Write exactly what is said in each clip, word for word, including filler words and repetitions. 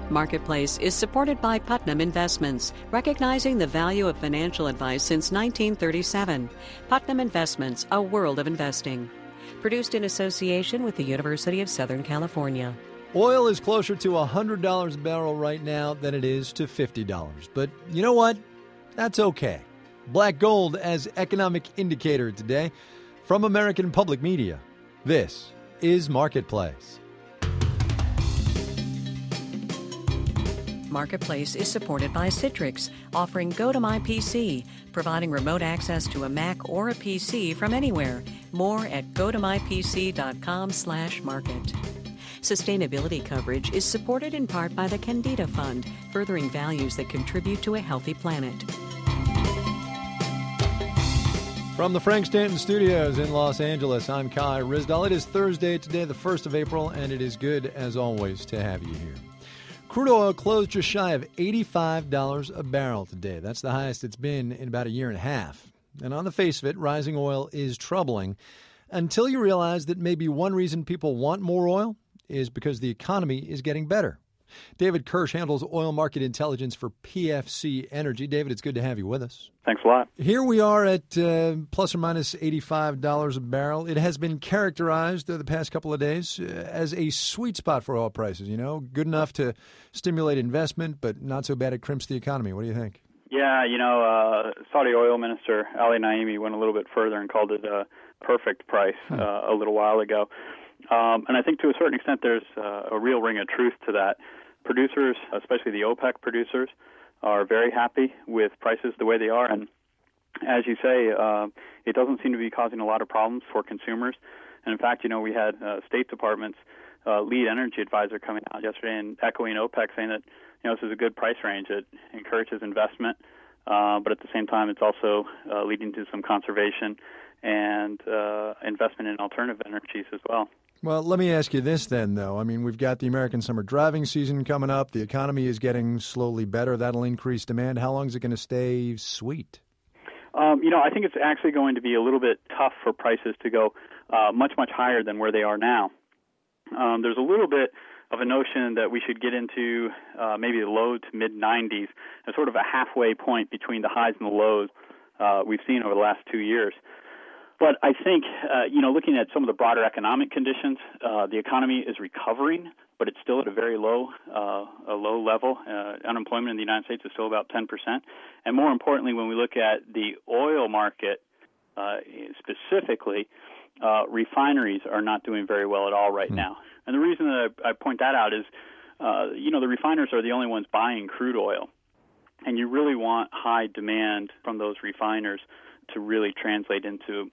Marketplace is supported by Putnam Investments, recognizing the value of financial advice since nineteen thirty-seven. Putnam Investments, a world of investing. Produced in association with the University of Southern California. Oil is closer to one hundred dollars a barrel right now than it is to fifty dollars. But you know what? That's okay. Black gold as economic indicator today from American Public Media. This is Marketplace. Marketplace is supported by Citrix, offering Go to My P C, providing remote access to a Mac or a P C from anywhere. More at go to my p c dot com slash market. Sustainability coverage is supported in part by the Candida Fund, furthering values that contribute to a healthy planet. From the Frank Stanton Studios in Los Angeles, I'm Kai Ryssdal. It is Thursday today, the first of April, and it is good, as always, to have you here. Crude oil closed just shy of eighty-five dollars a barrel today. That's the highest it's been in about a year and a half. And on the face of it, rising oil is troubling until you realize that maybe one reason people want more oil is because the economy is getting better. David Kirsch handles oil market intelligence for P F C Energy. David, it's good to have you with us. Thanks a lot. Here we are at uh, plus or minus eighty-five dollars a barrel. It has been characterized uh, the past couple of days uh, as a sweet spot for oil prices, you know, good enough to stimulate investment, but not so bad it crimps the economy. What do you think? Yeah, you know, uh, Saudi oil minister Ali Naimi went a little bit further and called it a perfect price uh, a little while ago. Um, and I think to a certain extent there's uh, a real ring of truth to that. Producers, especially the OPEC producers, are very happy with prices the way they are. And as you say, uh, it doesn't seem to be causing a lot of problems for consumers. And in fact, you know, we had uh, State Department's uh, lead energy advisor coming out yesterday and echoing OPEC, saying that, you know, this is a good price range. It encourages investment, uh, but at the same time, it's also uh, leading to some conservation and uh, investment in alternative energies as well. Well, let me ask you this then, though. I mean, we've got the American summer driving season coming up. The economy is getting slowly better. That'll increase demand. How long is it going to stay sweet? Um, you know, I think it's actually going to be a little bit tough for prices to go uh, much, much higher than where they are now. Um, there's a little bit of a notion that we should get into uh, maybe the low to mid nineties as sort of a halfway point between the highs and the lows uh, we've seen over the last two years. But I think, uh, you know, looking at some of the broader economic conditions, uh, the economy is recovering, but it's still at a very low, uh, a low level. Uh, unemployment in the United States is still about ten percent. And more importantly, when we look at the oil market uh, specifically, uh, refineries are not doing very well at all right mm. now. And the reason that I, I point that out is, uh, you know, the refiners are the only ones buying crude oil. And you really want high demand from those refiners to really translate into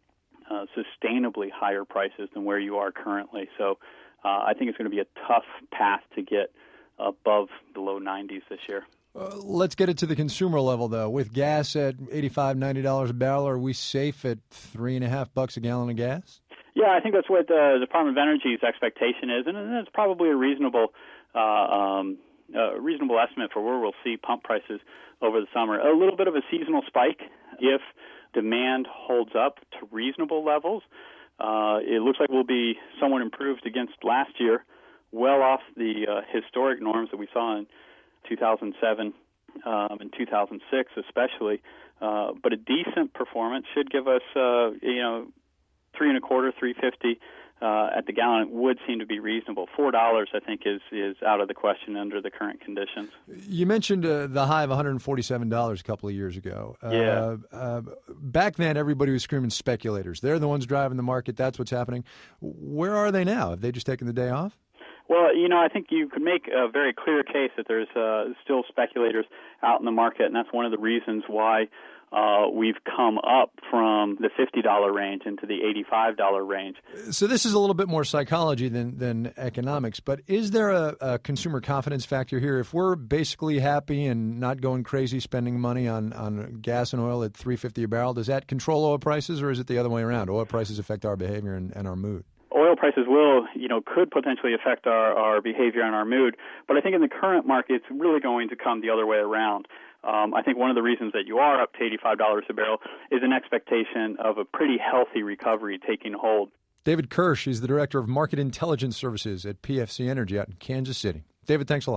Uh, sustainably higher prices than where you are currently. So uh, I think it's going to be a tough path to get above the low nineties this year. Uh, let's get it to the consumer level, though. With gas at eighty-five dollars, ninety dollars a barrel, are we safe at three and a half bucks a gallon of gas? Yeah, I think that's what the Department of Energy's expectation is, and it's probably a reasonable uh, um, uh, reasonable estimate for where we'll see pump prices over the summer. A little bit of a seasonal spike if demand holds up to reasonable levels. Uh, it looks like we'll be somewhat improved against last year, well off the uh, historic norms that we saw in two thousand seven um, and two thousand six especially. Uh, but a decent performance should give us, uh, you know, three and a quarter, three fifty uh, at the gallon would seem to be reasonable. Four dollars, I think, is is out of the question under the current conditions. You mentioned uh, the high of one hundred forty-seven dollars a couple of years ago. Yeah. Uh, uh, back then, everybody was screaming speculators. They're the ones driving the market. That's what's happening. Where are they now? Have they just taken the day off? Well, you know, I think you could make a very clear case that there's uh, still speculators out in the market, and that's one of the reasons why Uh, we've come up from the fifty dollars range into the eighty-five dollars range. So this is a little bit more psychology than, than economics, but is there a, a consumer confidence factor here? If we're basically happy and not going crazy spending money on, on gas and oil at three fifty a barrel, does that control oil prices, or is it the other way around? Oil prices affect our behavior and, and our mood? Oil prices will, you know, could potentially affect our, our behavior and our mood, but I think in the current market it's really going to come the other way around. Um, I think one of the reasons that you are up to eighty-five dollars a barrel is an expectation of a pretty healthy recovery taking hold. David Kirsch is the Director of Market Intelligence Services at P F C Energy out in Kansas City. David, thanks a lot.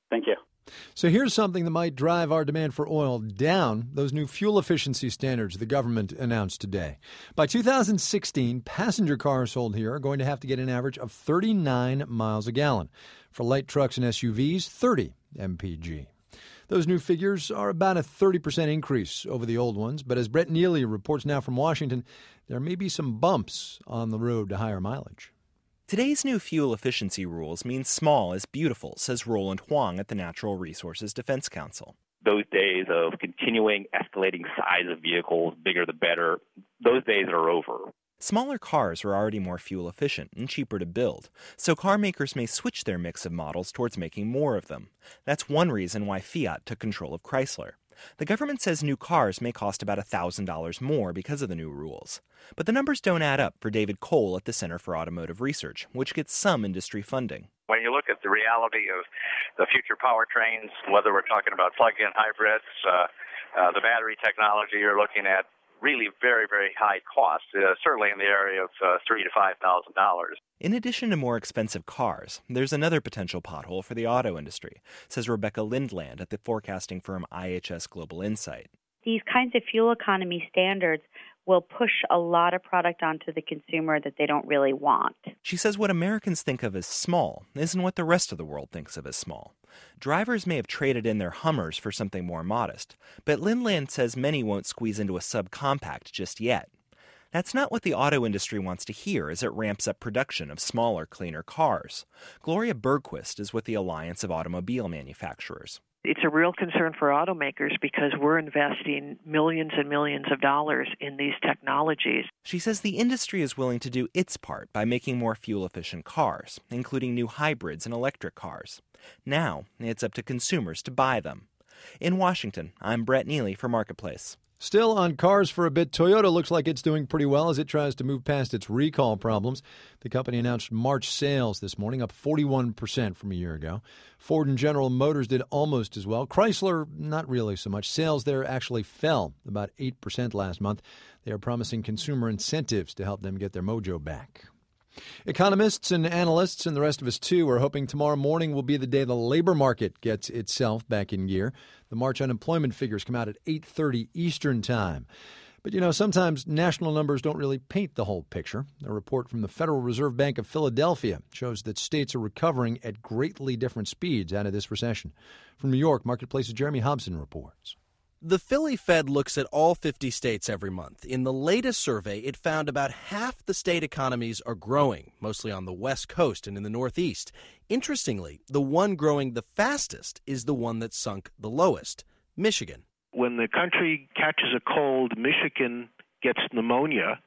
Thank you. So here's something that might drive our demand for oil down, those new fuel efficiency standards the government announced today. By two thousand sixteen, passenger cars sold here are going to have to get an average of thirty-nine miles a gallon. For light trucks and S U Vs, thirty M P G. Those new figures are about a thirty percent increase over the old ones, but as Brett Neely reports now from Washington, there may be some bumps on the road to higher mileage. Today's new fuel efficiency rules mean small is beautiful, says Roland Huang at the Natural Resources Defense Council. Those days of continuing escalating size of vehicles, bigger the better, those days are over. Smaller cars are already more fuel efficient and cheaper to build, so car makers may switch their mix of models towards making more of them. That's one reason why Fiat took control of Chrysler. The government says new cars may cost about one thousand dollars more because of the new rules. But the numbers don't add up for David Cole at the Center for Automotive Research, which gets some industry funding. When you look at the reality of the future powertrains, whether we're talking about plug-in hybrids, uh, uh, the battery technology, you're looking at really very, very high costs, uh, certainly in the area of uh, three thousand to five thousand dollars. In addition to more expensive cars, there's another potential pothole for the auto industry, says Rebecca Lindland at the forecasting firm I H S Global Insight. These kinds of fuel economy standards will push a lot of product onto the consumer that they don't really want. She says what Americans think of as small isn't what the rest of the world thinks of as small. Drivers may have traded in their Hummers for something more modest, but Lindland says many won't squeeze into a subcompact just yet. That's not what the auto industry wants to hear as it ramps up production of smaller, cleaner cars. Gloria Bergquist is with the Alliance of Automobile Manufacturers. It's a real concern for automakers because we're investing millions and millions of dollars in these technologies. She says the industry is willing to do its part by making more fuel-efficient cars, including new hybrids and electric cars. Now, it's up to consumers to buy them. In Washington, I'm Brett Neely for Marketplace. Still on cars for a bit, Toyota looks like it's doing pretty well as it tries to move past its recall problems. The company announced March sales this morning, up forty-one percent from a year ago. Ford and General Motors did almost as well. Chrysler, not really so much. Sales there actually fell about eight percent last month. They are promising consumer incentives to help them get their mojo back. Economists and analysts, and the rest of us too, are hoping tomorrow morning will be the day the labor market gets itself back in gear. The March unemployment figures come out at eight thirty Eastern Time. But, you know, sometimes national numbers don't really paint the whole picture. A report from the Federal Reserve Bank of Philadelphia shows that states are recovering at greatly different speeds out of this recession. From New York, Marketplace's Jeremy Hobson reports. The Philly Fed looks at all fifty states every month. In the latest survey, it found about half the state economies are growing, mostly on the West Coast and in the Northeast. Interestingly, the one growing the fastest is the one that sunk the lowest, Michigan. When the country catches a cold, Michigan gets pneumonia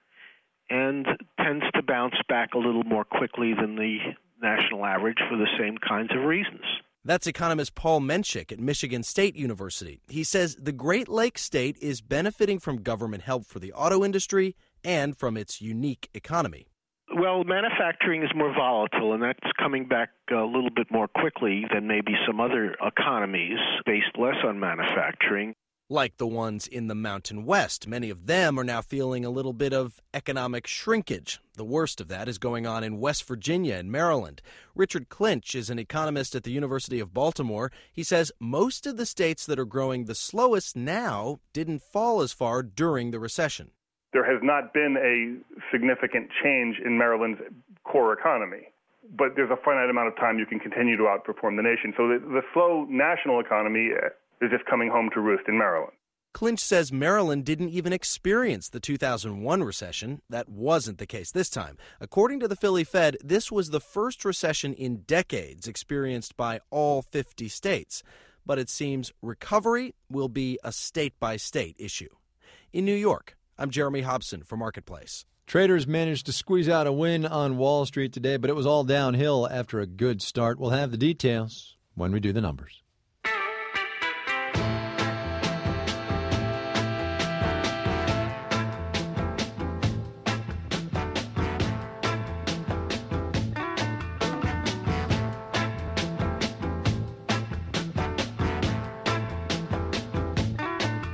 and tends to bounce back a little more quickly than the national average for the same kinds of reasons. That's economist Paul Menchik at Michigan State University. He says the Great Lakes state is benefiting from government help for the auto industry and from its unique economy. Well, manufacturing is more volatile, and that's coming back a little bit more quickly than maybe some other economies based less on manufacturing. Like the ones in the Mountain West. Many of them are now feeling a little bit of economic shrinkage. The worst of that is going on in West Virginia and Maryland. Richard Clinch is an economist at the University of Baltimore. He says most of the states that are growing the slowest now didn't fall as far during the recession. There has not been a significant change in Maryland's core economy, but there's a finite amount of time you can continue to outperform the nation. So the, the slow national economy is just coming home to roost in Maryland. Clinch says Maryland didn't even experience the two thousand one recession. That wasn't the case this time. According to the Philly Fed, this was the first recession in decades experienced by all fifty states. But it seems recovery will be a state-by-state issue. In New York, I'm Jeremy Hobson for Marketplace. Traders managed to squeeze out a win on Wall Street today, but it was all downhill after a good start. We'll have the details when we do the numbers.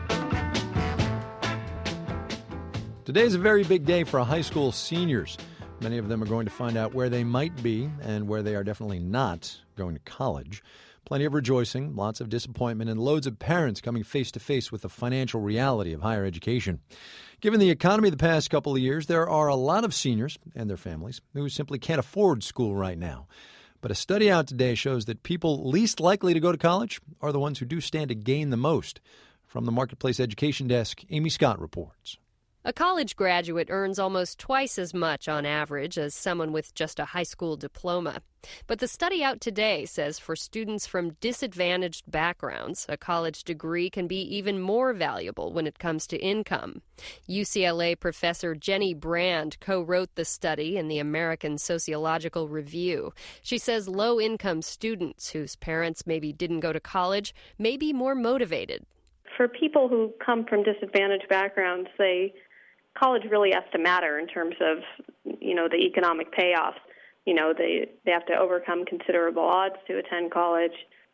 Today's a very big day for high school seniors. Many of them are going to find out where they might be and where they are definitely not going to college. Plenty of rejoicing, lots of disappointment, and loads of parents coming face to face with the financial reality of higher education. Given the economy the past couple of years, there are a lot of seniors and their families who simply can't afford school right now. But a study out today shows that people least likely to go to college are the ones who do stand to gain the most. From the Marketplace Education Desk, Amy Scott reports. A college graduate earns almost twice as much on average as someone with just a high school diploma. But the study out today says for students from disadvantaged backgrounds, a college degree can be even more valuable when it comes to income. U C L A professor Jenny Brand co-wrote the study in the American Sociological Review. She says low-income students whose parents maybe didn't go to college may be more motivated. For people who come from disadvantaged backgrounds, they college really has to matter in terms of, you know, the economic payoffs. You know, they, they have to overcome considerable odds to attend college,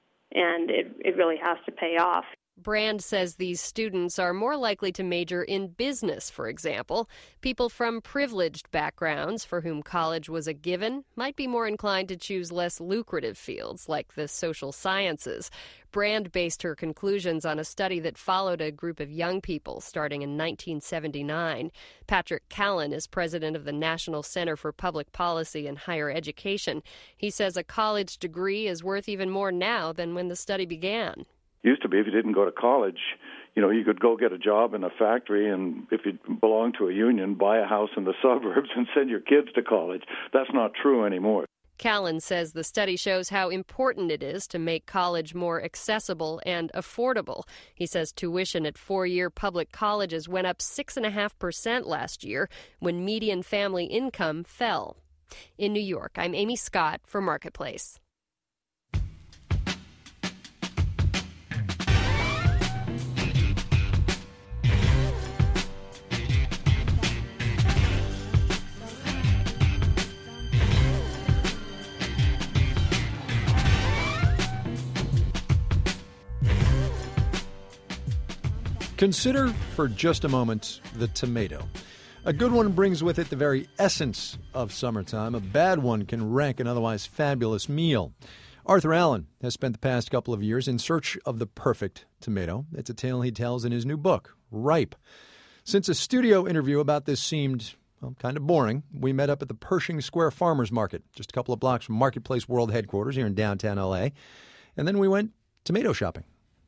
and it, it really has to pay off. Brand says these students are more likely to major in business, for example. People from privileged backgrounds for whom college was a given might be more inclined to choose less lucrative fields like the social sciences. Brand based her conclusions on a study that followed a group of young people starting in nineteen seventy-nine. Patrick Callan is president of the National Center for Public Policy and Higher Education. He says a college degree is worth even more now than when the study began. Used to be if you didn't go to college, you know, you could go get a job in a factory and if you belonged to a union, buy a house in the suburbs and send your kids to college. That's not true anymore. Callan says the study shows how important it is to make college more accessible and affordable. He says tuition at four-year public colleges went up six point five percent last year when median family income fell. In New York, I'm Amy Scott for Marketplace. Consider for just a moment the tomato. A good one brings with it the very essence of summertime. A bad one can wreck an otherwise fabulous meal. Arthur Allen has spent the past couple of years in search of the perfect tomato. It's a tale he tells in his new book, Ripe. Since a studio interview about this seemed, well, kind of boring, we met up at the Pershing Square Farmers Market, just a couple of blocks from Marketplace World Headquarters here in downtown L A. And then we went tomato shopping.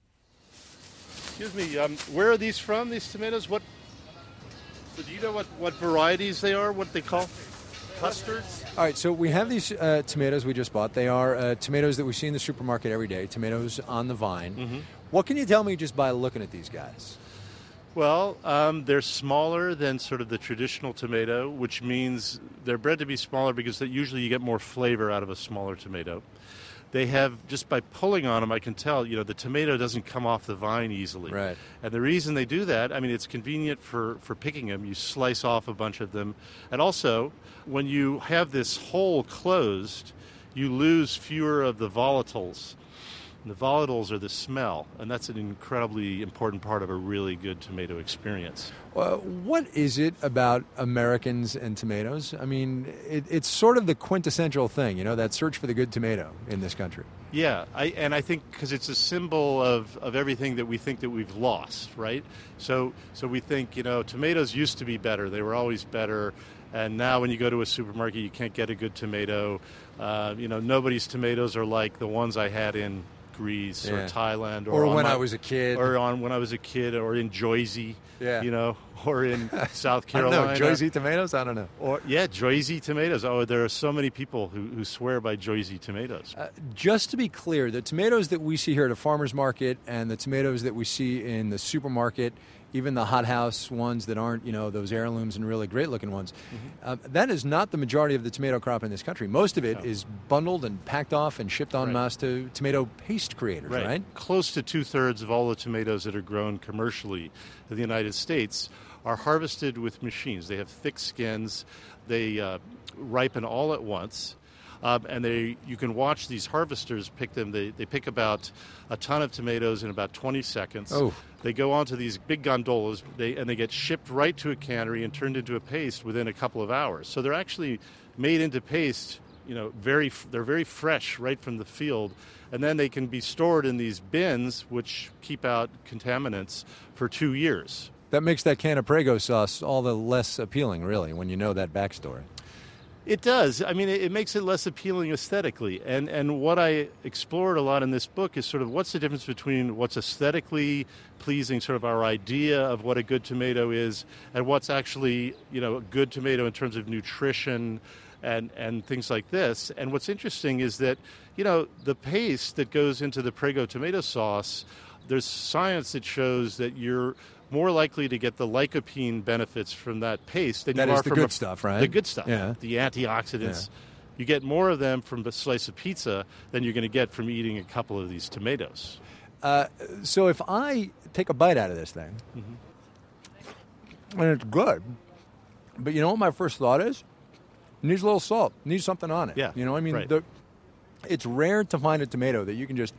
Excuse me, um, where are these from, these tomatoes? What? So do you know what, what varieties they are, what they call custards? All right, so we have these uh, tomatoes we just bought. They are uh, tomatoes that we see in the supermarket every day, tomatoes on the vine. Mm-hmm. What can you tell me just by looking at these guys? Well, um, they're smaller than sort of the traditional tomato, which means they're bred to be smaller because that usually you get more flavor out of a smaller tomato. They have, just by pulling on them, I can tell, you know, the tomato doesn't come off the vine easily. Right. And the reason they do that, I mean, it's convenient for, for picking them. You slice off a bunch of them. And also, when you have this hole closed, you lose fewer of the volatiles. And the volatiles are the smell, and that's an incredibly important part of a really good tomato experience. Uh, what is it about Americans and tomatoes? I mean, it, it's sort of the quintessential thing, you know, that search for the good tomato in this country. Yeah, I, and I think because it's a symbol of, of everything that we think that we've lost, right? So, so we think, you know, tomatoes used to be better. They were always better. And now when you go to a supermarket, you can't get a good tomato. Uh, you know, nobody's tomatoes are like the ones I had in Greece yeah. or Thailand, or, or when my, I was a kid, or on when I was a kid, or in Jersey, yeah. you know, or in South Carolina. I don't know, Jersey tomatoes. I don't know. Or yeah, Jersey tomatoes. Oh, there are so many people who, who swear by Jersey tomatoes. Uh, just to be clear, the tomatoes that we see here at a farmer's market and the tomatoes that we see in the supermarket, even the hothouse ones that aren't, you know, those heirlooms and really great-looking ones, mm-hmm. uh, that is not the majority of the tomato crop in this country. Most of it no. is bundled and packed off and shipped en masse right. to tomato paste creators, right. right? Close to two-thirds of all the tomatoes that are grown commercially in the United States are harvested with machines. They have thick skins. They uh, ripen all at once. Um, and they, you can watch these harvesters pick them. They, they pick about a ton of tomatoes in about twenty seconds. Oh. They go onto these big gondolas, they, and they get shipped right to a cannery and turned into a paste within a couple of hours. So they're actually made into paste. You know, very they're very fresh right from the field, and then they can be stored in these bins, which keep out contaminants for two years. That makes that can of Prego sauce all the less appealing, really, when you know that backstory. It does. I mean, it, it makes it less appealing aesthetically. And and what I explored a lot in this book is sort of what's the difference between what's aesthetically pleasing, sort of our idea of what a good tomato is, and what's actually, you know, a good tomato in terms of nutrition and, and things like this. And what's interesting is that, you know, the paste that goes into the Prego tomato sauce, there's science that shows that you're more likely to get the lycopene benefits from that paste than that you is are the from good a, stuff, right? The good stuff, yeah. The antioxidants. Yeah. You get more of them from a slice of pizza than you're going to get from eating a couple of these tomatoes. Uh, so if I take a bite out of this thing, mm-hmm. and it's good, but you know what my first thought is? It needs a little salt. It needs something on it. Yeah, you know, I mean, right. the, it's rare to find a tomato that you can just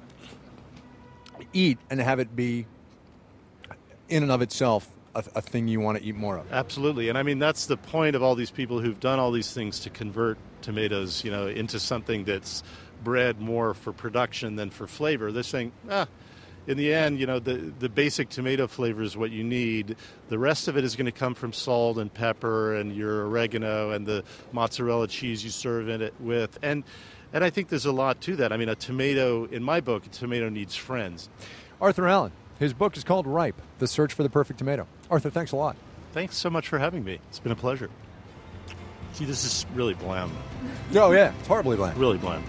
eat and have it be, in and of itself, a, a thing you want to eat more of. Absolutely. And I mean, that's the point of all these people who've done all these things to convert tomatoes, you know, into something that's bred more for production than for flavor. They're saying, ah, in the end, you know, the, the basic tomato flavor is what you need. The rest of it is going to come from salt and pepper and your oregano and the mozzarella cheese you serve in it with. And and I think there's a lot to that. I mean, a tomato, in my book, a tomato needs friends. Arthur Allen, his book is called Ripe, The Search for the Perfect Tomato. Arthur, thanks a lot. Thanks so much for having me. It's been a pleasure. See, this is really bland. Oh, yeah, it's horribly bland. Really bland.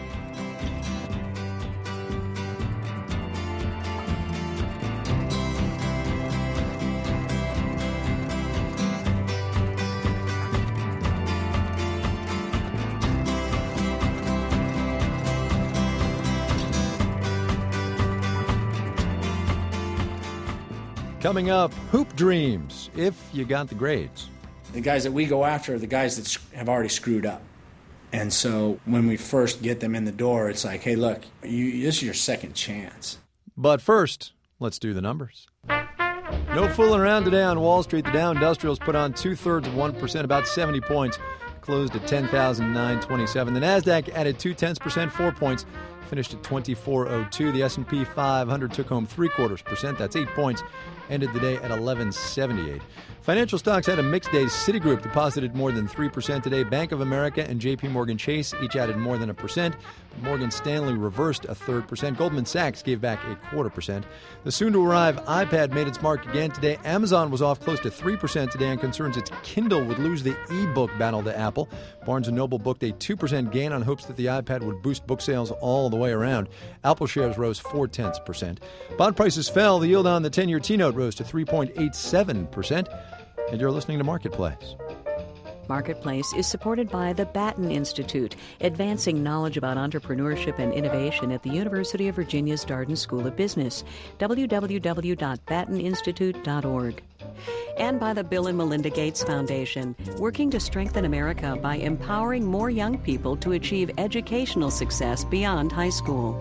Coming up, Hoop Dreams, if you got the grades. The guys that we go after are the guys that have already screwed up. And so when we first get them in the door, it's like, hey, look, you, this is your second chance. But first, let's do the numbers. No fooling around today on Wall Street. The Dow Industrials put on two-thirds of one percent, about seventy points, closed at ten thousand nine hundred twenty-seven. The NASDAQ added two-tenths percent, four points, finished at twenty-four oh two. The S and P five hundred took home three-quarters percent, that's eight points, ended the day at eleven seventy-eight. Financial stocks had a mixed day. Citigroup deposited more than three percent today. Bank of America and J P Morgan Chase each added more than a percent. Morgan Stanley reversed a third percent. Goldman Sachs gave back a quarter percent. The soon-to-arrive iPad made its mark again today. Amazon was off close to three percent today on concerns its Kindle would lose the e-book battle to Apple. Barnes and Noble booked a two percent gain on hopes that the iPad would boost book sales all the way around. Apple shares rose four-tenths percent. Bond prices fell. The yield on the ten-year T-note rose to three point eight seven percent. And you're listening to Marketplace. Marketplace is supported by the Batten Institute, advancing knowledge about entrepreneurship and innovation at the University of Virginia's Darden School of Business. w w w dot batten institute dot org. And by the Bill and Melinda Gates Foundation, working to strengthen America by empowering more young people to achieve educational success beyond high school.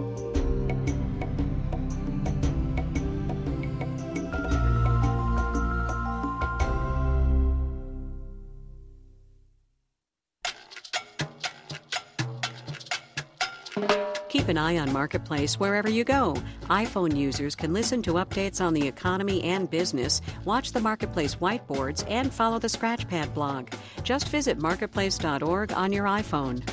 Keep an eye on Marketplace wherever you go. iPhone users can listen to updates on the economy and business, watch the Marketplace whiteboards, and follow the Scratchpad blog. Just visit marketplace dot org on your iPhone.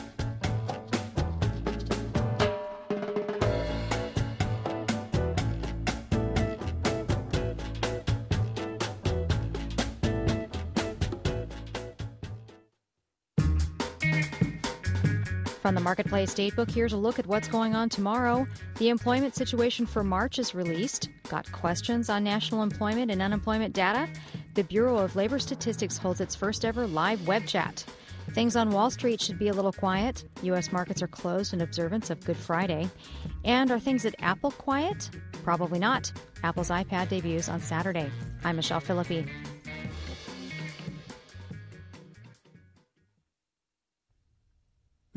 From the Marketplace Datebook, here's a look at what's going on tomorrow. The employment situation for March is released. Got questions on national employment and unemployment data? The Bureau of Labor Statistics holds its first ever live web chat. Things on Wall Street should be a little quiet. U S markets are closed in observance of Good Friday. And are things at Apple quiet? Probably not. Apple's iPad debuts on Saturday. I'm Michelle Philippi.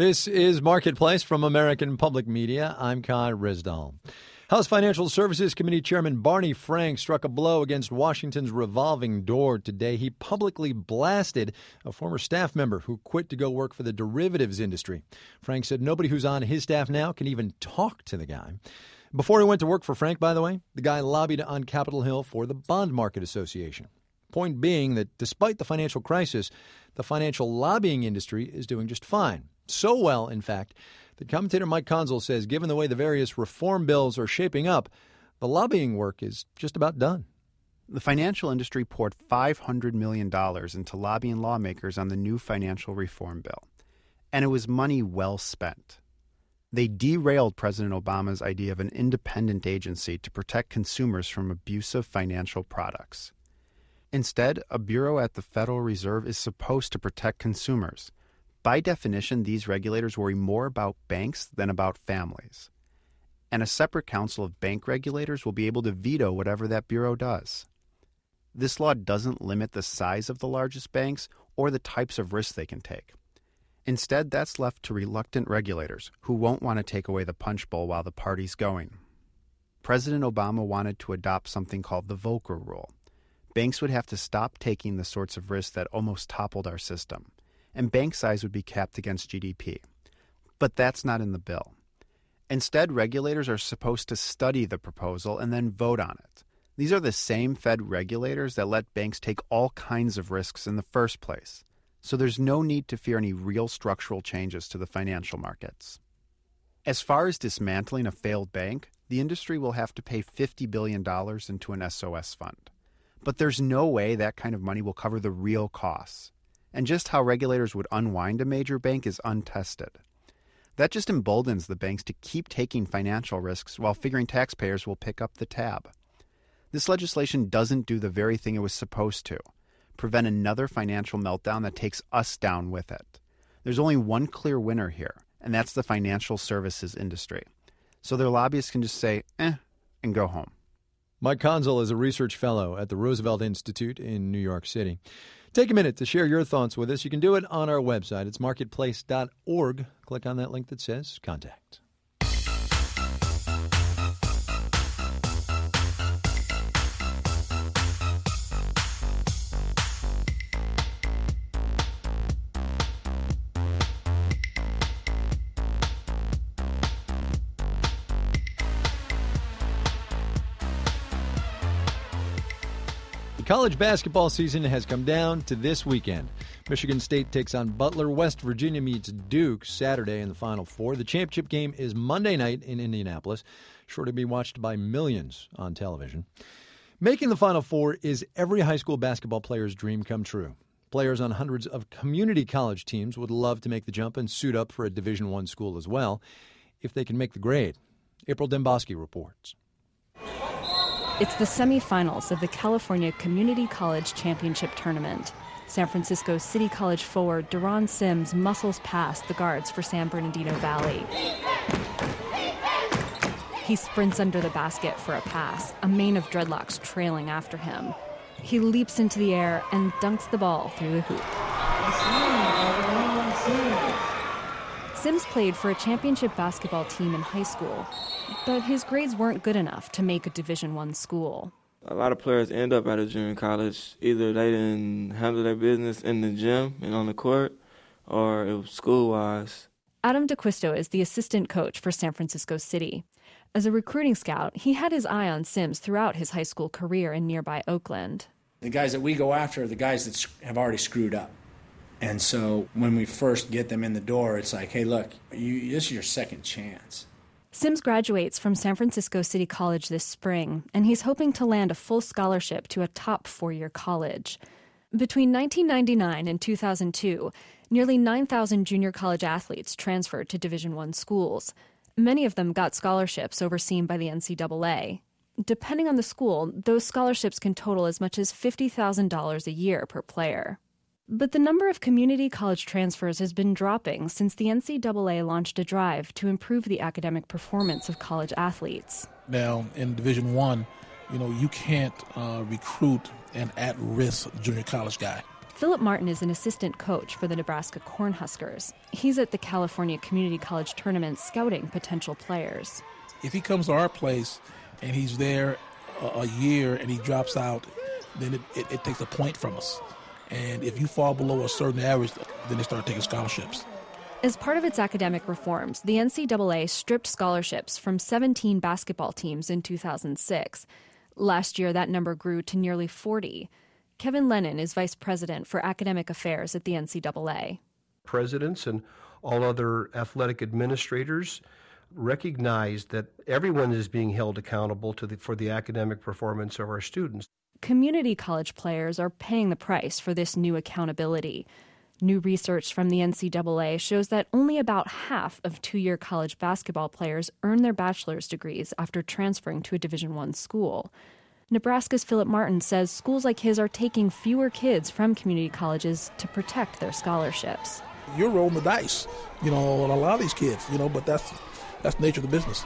This is Marketplace from American Public Media. I'm Kai Risdall. House Financial Services Committee Chairman Barney Frank struck a blow against Washington's revolving door today. He publicly blasted a former staff member who quit to go work for the derivatives industry. Frank said nobody who's on his staff now can even talk to the guy. Before he went to work for Frank, by the way, the guy lobbied on Capitol Hill for the Bond Market Association. Point being that despite the financial crisis, the financial lobbying industry is doing just fine. So well, in fact, that commentator Mike Conzel says given the way the various reform bills are shaping up, the lobbying work is just about done. The financial industry poured five hundred million dollars into lobbying lawmakers on the new financial reform bill. And it was money well spent. They derailed President Obama's idea of an independent agency to protect consumers from abusive financial products. Instead, a bureau at the Federal Reserve is supposed to protect consumers. By definition, these regulators worry more about banks than about families. And a separate council of bank regulators will be able to veto whatever that bureau does. This law doesn't limit the size of the largest banks or the types of risks they can take. Instead, that's left to reluctant regulators who won't want to take away the punch bowl while the party's going. President Obama wanted to adopt something called the Volcker Rule. Banks would have to stop taking the sorts of risks that almost toppled our system, and bank size would be capped against G D P. But that's not in the bill. Instead, regulators are supposed to study the proposal and then vote on it. These are the same Fed regulators that let banks take all kinds of risks in the first place, so there's no need to fear any real structural changes to the financial markets. As far as dismantling a failed bank, the industry will have to pay fifty billion dollars into an S O S fund. But there's no way that kind of money will cover the real costs. And just how regulators would unwind a major bank is untested. That just emboldens the banks to keep taking financial risks while figuring taxpayers will pick up the tab. This legislation doesn't do the very thing it was supposed to, prevent another financial meltdown that takes us down with it. There's only one clear winner here, and that's the financial services industry. So their lobbyists can just say, eh, and go home. Mike Conzel is a research fellow at the Roosevelt Institute in New York City. Take a minute to share your thoughts with us. You can do it on our website. It's marketplace dot org. Click on that link that says Contact. The college basketball season has come down to this weekend. Michigan State takes on Butler. West Virginia meets Duke Saturday in the Final Four. The championship game is Monday night in Indianapolis, sure to be watched by millions on television. Making the Final Four is every high school basketball player's dream come true. Players on hundreds of community college teams would love to make the jump and suit up for a Division I school as well, if they can make the grade. April Dembosky reports. It's the semifinals of the California Community College Championship Tournament. San Francisco City College forward Deron Sims muscles past the guards for San Bernardino Valley. He sprints under the basket for a pass, a mane of dreadlocks trailing after him. He leaps into the air and dunks the ball through the hoop. Sims played for a championship basketball team in high school, but his grades weren't good enough to make a Division I school. A lot of players end up at a junior college. Either they didn't handle their business in the gym and on the court, or it was school-wise. Adam DeQuisto is the assistant coach for San Francisco City. As a recruiting scout, he had his eye on Sims throughout his high school career in nearby Oakland. The guys that we go after are the guys that have already screwed up. And so when we first get them in the door, it's like, hey, look, you, this is your second chance. Sims graduates from San Francisco City College this spring, and he's hoping to land a full scholarship to a top four-year college. Between nineteen ninety-nine and two thousand two, nearly nine thousand junior college athletes transferred to Division I schools. Many of them got scholarships overseen by the N C double A. Depending on the school, those scholarships can total as much as fifty thousand dollars a year per player. But the number of community college transfers has been dropping since the N C double A launched a drive to improve the academic performance of college athletes. Now, in Division I, you know, you can't uh, recruit an at-risk junior college guy. Philip Martin is an assistant coach for the Nebraska Cornhuskers. He's at the California Community College tournament scouting potential players. If he comes to our place and he's there a, a year and he drops out, then it, it, it takes a point from us. And if you fall below a certain average, then they start taking scholarships. As part of its academic reforms, the N C double A stripped scholarships from seventeen basketball teams in two thousand six. Last year, that number grew to nearly forty. Kevin Lennon is vice president for academic affairs at the N C double A. Presidents and all other athletic administrators recognize that everyone is being held accountable to the, for the academic performance of our students. Community college players are paying the price for this new accountability. New research from the N C double A shows that only about half of two-year college basketball players earn their bachelor's degrees after transferring to a Division I school. Nebraska's Philip Martin says schools like his are taking fewer kids from community colleges to protect their scholarships. You're rolling the dice, you know, on a lot of these kids, you know, but that's that's the nature of the business.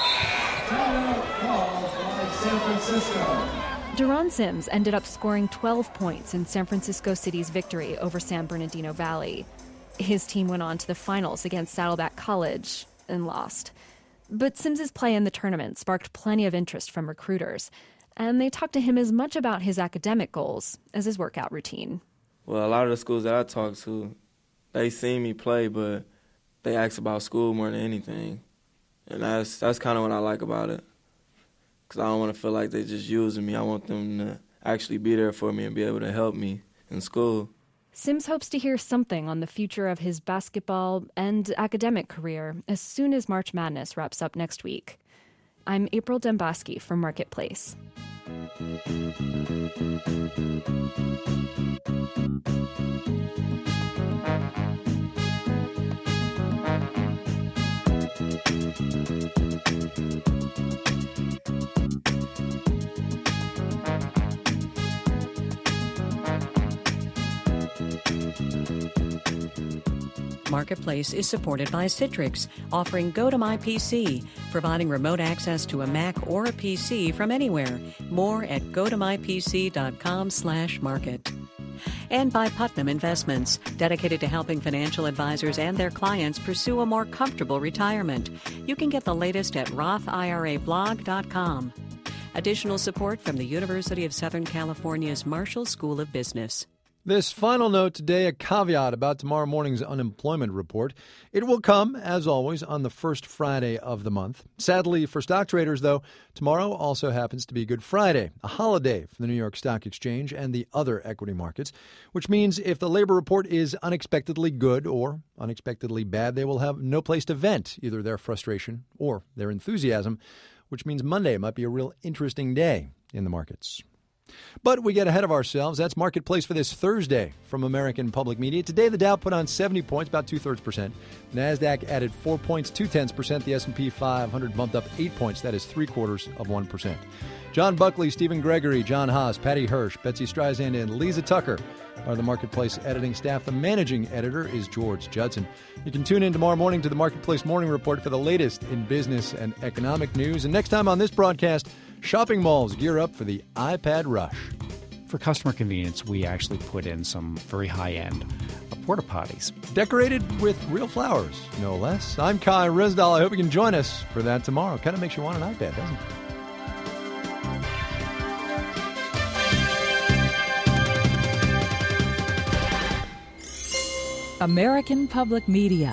San Francisco. Deron Sims ended up scoring twelve points in San Francisco City's victory over San Bernardino Valley. His team went on to the finals against Saddleback College and lost. But Sims's play in the tournament sparked plenty of interest from recruiters, and they talked to him as much about his academic goals as his workout routine. Well, a lot of the schools that I talk to, they see me play, but they ask about school more than anything. And that's that's kind of what I like about it. Because I don't want to feel like they're just using me. I want them to actually be there for me and be able to help me in school. Sims hopes to hear something on the future of his basketball and academic career as soon as March Madness wraps up next week. I'm April Demboski from Marketplace. Marketplace is supported by Citrix, offering Go to My P C, providing remote access to a Mac or a P C from anywhere. More at go to my p c dot com slash market. And by Putnam Investments, dedicated to helping financial advisors and their clients pursue a more comfortable retirement. You can get the latest at roth I R A blog dot com. Additional support from the University of Southern California's Marshall School of Business. This final note today, a caveat about tomorrow morning's unemployment report. It will come, as always, on the first Friday of the month. Sadly for stock traders, though, tomorrow also happens to be Good Friday, a holiday for the New York Stock Exchange and the other equity markets, which means if the labor report is unexpectedly good or unexpectedly bad, they will have no place to vent either their frustration or their enthusiasm, which means Monday might be a real interesting day in the markets. But we get ahead of ourselves. That's Marketplace for this Thursday from American Public Media. Today, the Dow put on seventy points, about two-thirds percent. NASDAQ added four points, two-tenths percent. The S and P five hundred bumped up eight points. That is three-quarters of one percent. John Buckley, Stephen Gregory, John Haas, Patty Hirsch, Betsy Streisand, and Lisa Tucker are the Marketplace editing staff. The managing editor is George Judson. You can tune in tomorrow morning to the Marketplace Morning Report for the latest in business and economic news. And next time on this broadcast, shopping malls gear up for the iPad rush. For customer convenience, we actually put in some very high-end porta potties. Decorated with real flowers, no less. I'm Kai Risdal. I hope you can join us for that tomorrow. Kind of makes you want an iPad, doesn't it? American Public Media.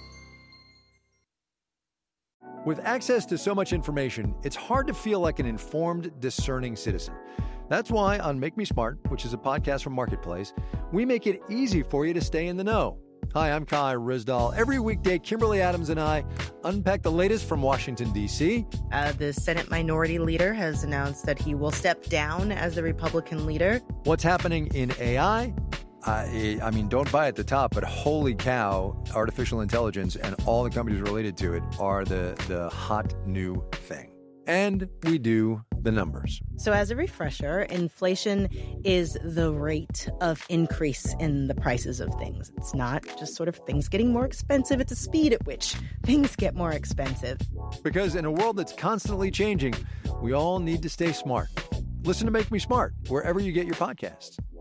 With access to so much information, it's hard to feel like an informed, discerning citizen. That's why on Make Me Smart, which is a podcast from Marketplace, we make it easy for you to stay in the know. Hi, I'm Kai Risdal. Every weekday, Kimberly Adams and I unpack the latest from Washington, D C Uh, the Senate Minority Leader has announced that he will step down as the Republican leader. What's happening in A I? I, I mean, don't buy at the top, but holy cow, artificial intelligence and all the companies related to it are the, the hot new thing. And we do the numbers. So as a refresher, inflation is the rate of increase in the prices of things. It's not just sort of things getting more expensive. It's a speed at which things get more expensive. Because in a world that's constantly changing, we all need to stay smart. Listen to Make Me Smart wherever you get your podcasts.